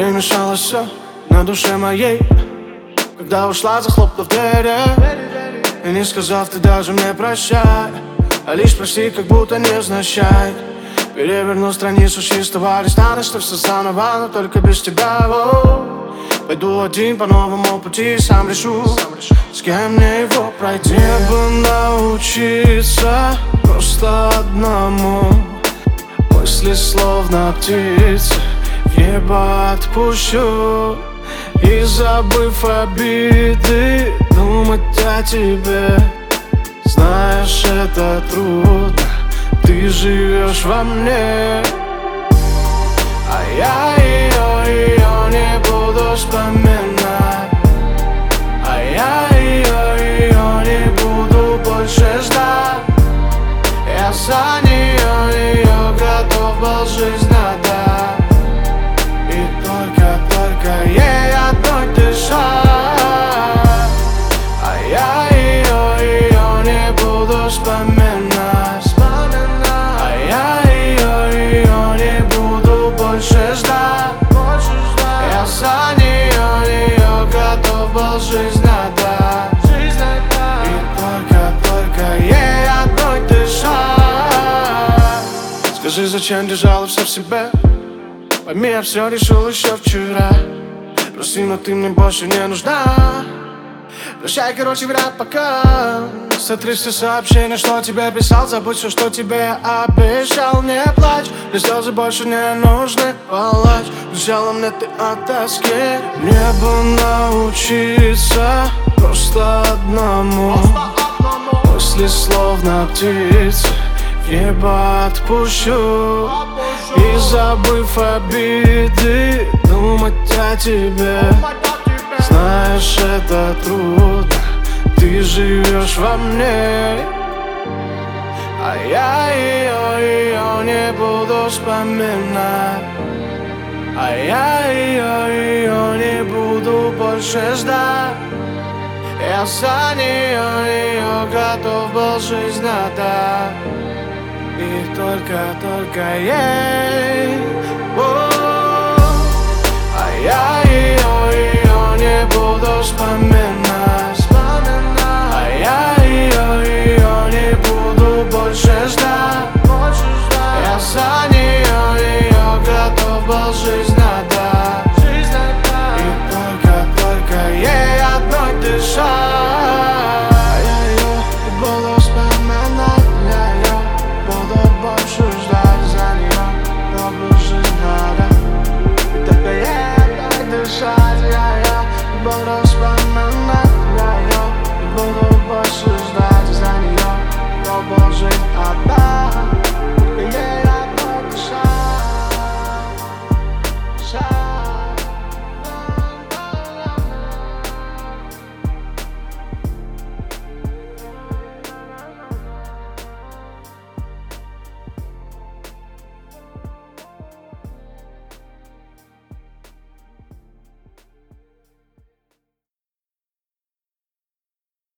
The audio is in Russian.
Перемешалось все на душе моей, когда ушла, захлопнув двери. И не сказав, ты даже мне прощай, а лишь прости, как будто не означает. Переверну страницу чистого листа, начну все заново, но только без тебя. Пойду один по новому пути, сам решу, с кем мне его пройти. Мне бы научиться просто одному, мысли словно птицы в небо отпущу. И забыв обиды, думать о тебе. Знаешь, это трудно, ты живешь во мне. А я ее не буду вспоминать. А я ее не буду больше ждать. Я за нее готов был жизнь отдать. И только ей одной дышать. А я ее не буду вспоминать. А я ее не буду больше ждать. Я за нее готов был жизнь отдать. И только ей одной дышать. Скажи, зачем держала все в себе? Пойми, я все решил еще вчера. Прости, но ты мне больше не нужна. Прощай, короче, вряд пока. Сотри все сообщения, что тебе писал. Забудь все, что тебе обещал. Не плачь, мне слезы больше не нужны. Палач, взяла мне ты от тоски. Мне бы научиться просто одному, мысли словно птицы в небо отпущу. И забыв обиды, думать о тебе. Знаешь, это трудно, ты живешь во мне. А я ее не буду вспоминать. А я ее не буду больше ждать. Я за нее готов был жизнь отдать. И только ей. А я ее не буду вспоминать.